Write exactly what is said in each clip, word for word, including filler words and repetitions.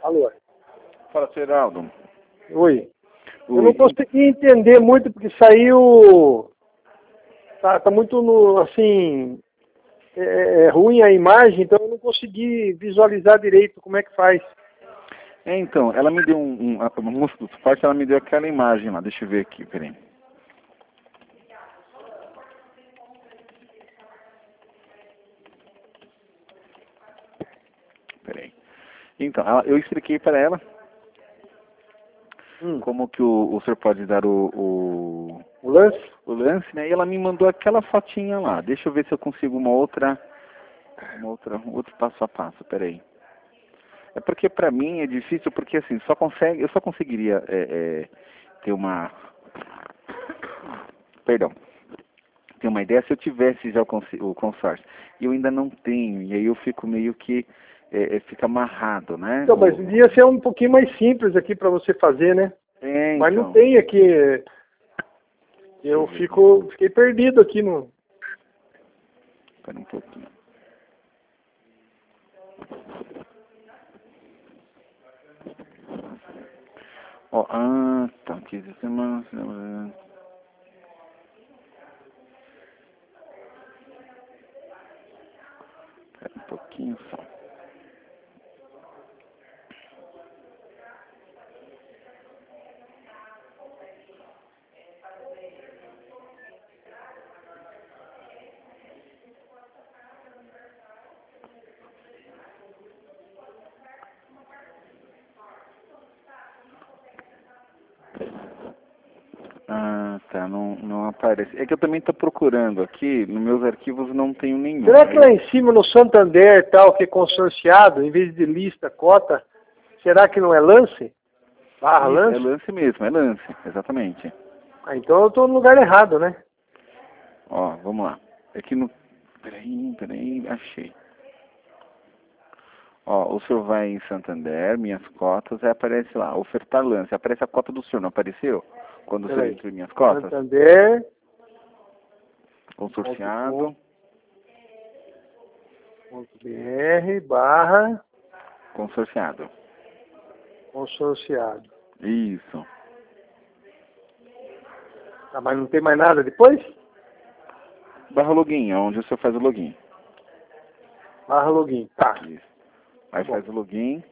Alô? Fala, Geraldo. Oi. Oi. Eu não consegui entender muito porque saiu... Tá, tá muito, no, assim... É, é ruim a imagem, então eu não consegui visualizar direito como é que faz. É, então, ela me deu um... um a a moça do suporte, ela me deu aquela imagem lá. Deixa eu ver aqui, peraí. Peraí. Então, ela, eu expliquei para ela Hum. como que o, o senhor pode dar o, o, O lance? o lance, né? E ela me mandou aquela fotinha lá. Deixa eu ver se eu consigo uma outra, uma outra, um outro passo a passo. Peraí. É porque para mim é difícil, porque assim, só consegue, eu só conseguiria é, é, ter uma, perdão, ter uma ideia se eu tivesse já o, consi- o consórcio. E eu ainda não tenho, e aí eu fico meio que é, é, fica amarrado, né? Então, mas O- devia ser um pouquinho mais simples aqui para você fazer, né? é, Mas não então. tem aqui. Deixa Eu ver aqui. fico, fiquei perdido aqui no... Espera um pouquinho. Ó, ah, tá, quinze semanas. Espera um pouquinho só. Ah, tá, não, não aparece. É que eu também estou procurando aqui, nos meus arquivos não tenho nenhum. Será que Aí- lá em cima no Santander tal, que é consorciado, em vez de lista, cota, será que não é lance? Barra Isso, é lance? lance mesmo, é lance, exatamente. Ah, então eu estou no lugar errado, né? Ó, vamos lá. Aqui no... Peraí, peraí, achei. Ó, o senhor vai em Santander, minhas cotas, aí aparece lá, ofertar lance. Aparece a cota do senhor, não apareceu? Quando o senhor Peraí. entrou em minhas cotas? Santander, Consorciado, .br, barra, consorciado. consorciado. Isso. Ah, mas não tem mais nada depois? Barra login, é onde o senhor faz o login. Barra login. Tá. Isso. Aí Bom. faz o login.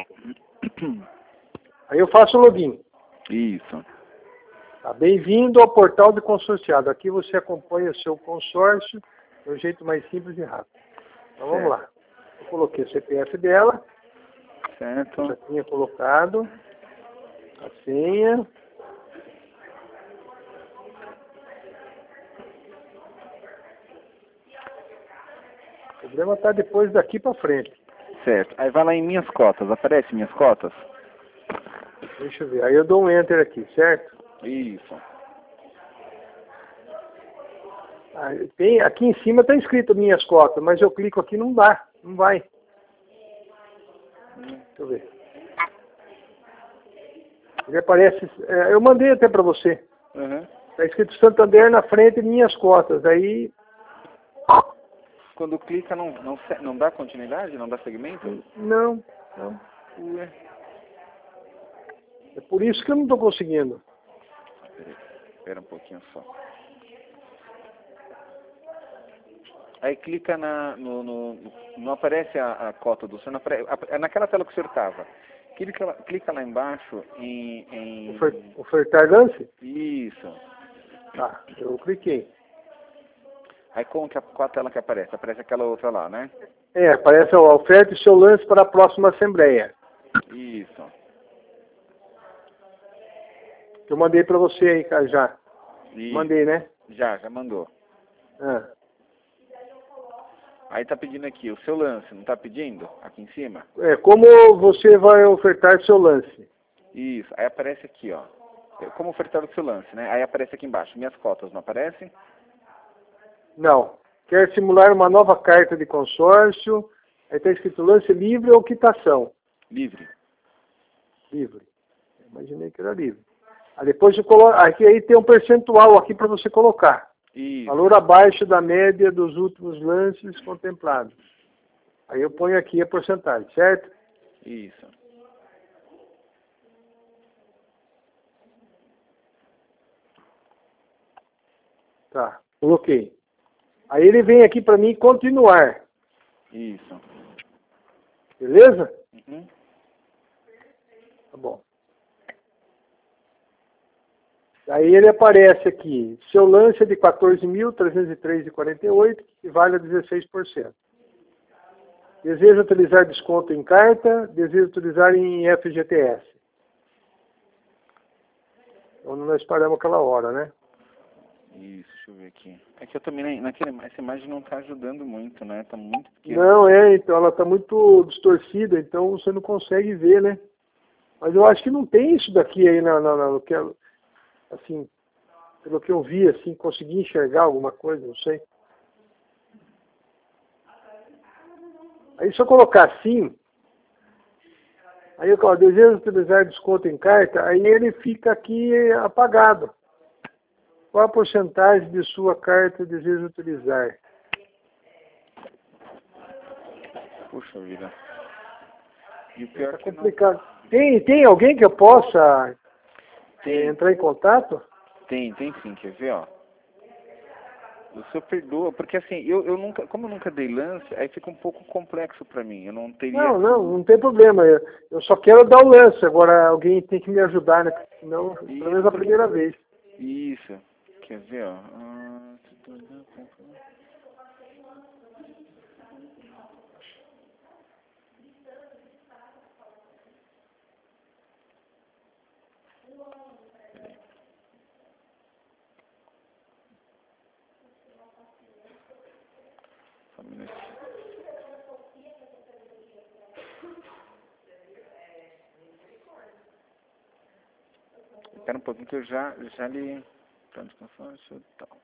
Aí eu faço o login. Isso. Tá. Bem-vindo ao portal de consorciado. Aqui você acompanha o seu consórcio do jeito mais simples e rápido. Então vamos lá. Eu coloquei o C P F dela. Eu Certo. já tinha colocado a senha. O problema está depois daqui para frente. Certo. Aí vai lá em minhas cotas. Aparece minhas cotas? Deixa eu ver. Aí eu dou um enter aqui, certo? Isso. Ah, tem, aqui em cima está escrito minhas cotas, mas eu clico aqui não dá, não vai. Deixa eu ver. Ele aparece, é, eu mandei até para você. Uhum. Está escrito Santander na frente, minhas cotas. Aí, Quando clica não, não, se- não dá continuidade? Não dá segmento? não, não. Ué. É por isso que eu não estou conseguindo. Peraí, espera um pouquinho só. Aí clica na, no, no, no- não aparece a, a cota do senhor, não apare- é naquela tela que o senhor estava. Clica, lá- clica lá embaixo em, em... Ofer- Ofertar lance? Isso. Tá, eu cliquei. Aí como que a, qual a tela que aparece? Aparece aquela outra lá, né? É, aparece a oferta e seu lance para a próxima assembleia. Isso. Que eu mandei para você aí, cara, já. Isso. Mandei, né? Já, já mandou. Ah. Aí tá pedindo aqui o seu lance, não tá pedindo? Aqui em cima? É, como você vai ofertar seu lance? Isso. Aí aparece aqui, ó. Como ofertar o seu lance, né? Aí aparece aqui embaixo. Minhas cotas, não aparecem? Não. Quer simular uma nova carta de consórcio. Aí está escrito lance livre ou quitação. Livre. Livre. Eu imaginei que era livre. Aí depois eu colo... aqui aí tem um percentual aqui para você colocar. Isso. Valor abaixo da média dos últimos lances contemplados. Aí eu ponho aqui a porcentagem, certo? Isso. Tá, coloquei. Aí ele vem aqui para mim continuar. Isso. Beleza? Uhum. Tá bom. Aí ele aparece aqui. Seu lance é de quatorze mil trezentos e três reais e quarenta e oito centavos, que vale a dezesseis por cento. Deseja utilizar desconto em carta, deseja utilizar em F G T S. Então nós paramos aquela hora, né? Isso, deixa eu ver aqui. É que eu também, naquele, essa imagem não está ajudando muito, né? Tá muito pequena. Não, é, então ela está muito distorcida, então você não consegue ver, né? Mas eu acho que não tem isso daqui aí, na, na, na, no que, assim, pelo que eu vi, assim, consegui enxergar alguma coisa, não sei. Aí se eu colocar assim, aí eu coloco, desejo utilizar desconto em carta, aí ele fica aqui apagado. Qual a porcentagem de sua carta deseja utilizar? Puxa vida. E o pior É que não... complicado. Tem, tem alguém que eu possa Tem. entrar em contato? Tem, tem sim, quer ver, ó. O senhor perdoa, porque assim, eu, eu nunca, como eu nunca dei lance, aí fica um pouco complexo pra mim. Eu não teria... Não, não, não tem problema. Eu, eu só quero dar o lance. Agora alguém tem que me ajudar, né? Senão, pelo menos a primeira vez. Isso. Quer ver, ó. Ah, só um minutinho. Espera um pouquinho que eu já, já lhe... Plano de consórcio e tal.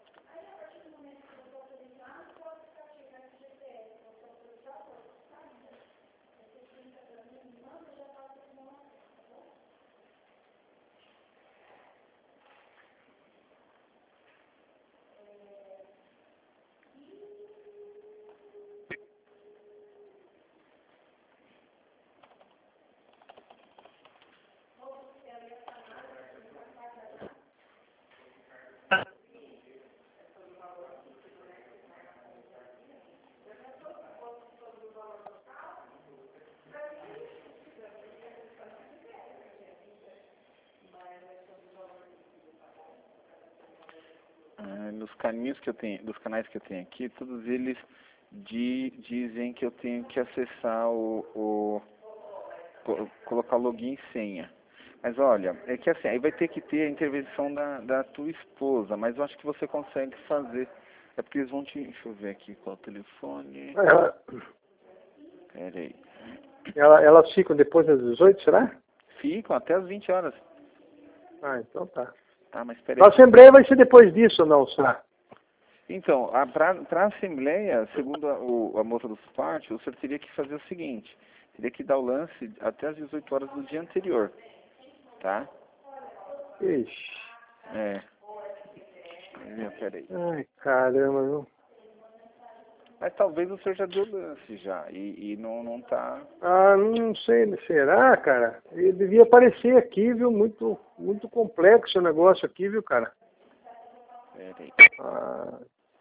Ah, nos caminhos que eu tenho, dos canais que eu tenho aqui, todos eles di, dizem que eu tenho que acessar o, o co- colocar o login e senha. Mas olha, é que assim, aí vai ter que ter a intervenção da, da tua esposa, mas eu acho que você consegue fazer. É porque eles vão te... Deixa eu ver aqui qual o telefone. Ela, Pera aí. ela, elas ficam depois das dezoito, será? Ficam até as vinte horas. Ah, então tá. Tá, mas pera A aí. assembleia vai ser depois disso ou não, será? Então, para a Assembleia, segundo a, o, a moça do suporte, o senhor teria que fazer o seguinte, teria que dar o lance até as dezoito horas do dia anterior, tá? Ixi. É. Peraí. Ai, caramba, viu? Mas talvez o senhor já deu lance já, e, e não, não tá... Ah, não sei, será, cara? Ele devia aparecer aqui, viu? Muito, muito complexo o negócio aqui, viu, cara? Peraí. Ah,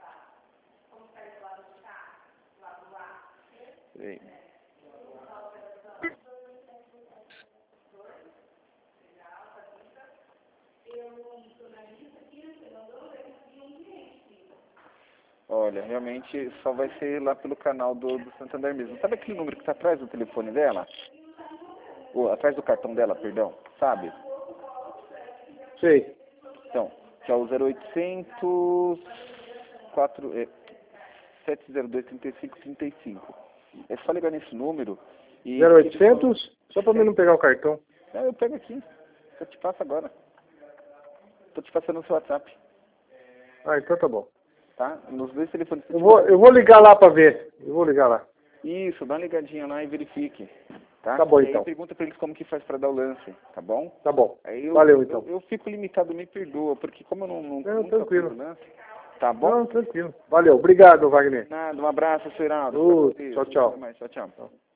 Peraí. Olha, realmente só vai ser lá pelo canal do, do Santander mesmo. Sabe aquele número que está atrás do telefone dela? Ou atrás do cartão dela, perdão, sabe? sei. Então, que é o zero oitocentos quatro, é, sete zero dois, trinta e cinco, trinta e cinco. É só ligar nesse número e... zero oitocentos? Só pra mim não pegar o cartão. Não, eu pego aqui. Eu te passo agora. Tô te passando no seu WhatsApp, Ah, então tá bom. tá? Nos dois telefones. Eu vou, eu vou ligar lá pra ver. Eu vou ligar lá. Isso, dá uma ligadinha lá e verifique, tá? Tá bom, e aí então. pergunta pra eles como que faz pra dar o lance, tá bom? Tá bom. Aí eu, Valeu, eu, então. eu fico limitado, me perdoa, porque como eu não, não Não, nunca fiz tranquilo. o lance, tá bom? Não, tranquilo. Valeu. Obrigado, Wagner. Nada, um abraço, senhor Heraldo. Uh, Fica com Deus. tchau, tchau. Até mais. Tchau, tchau. Tchau.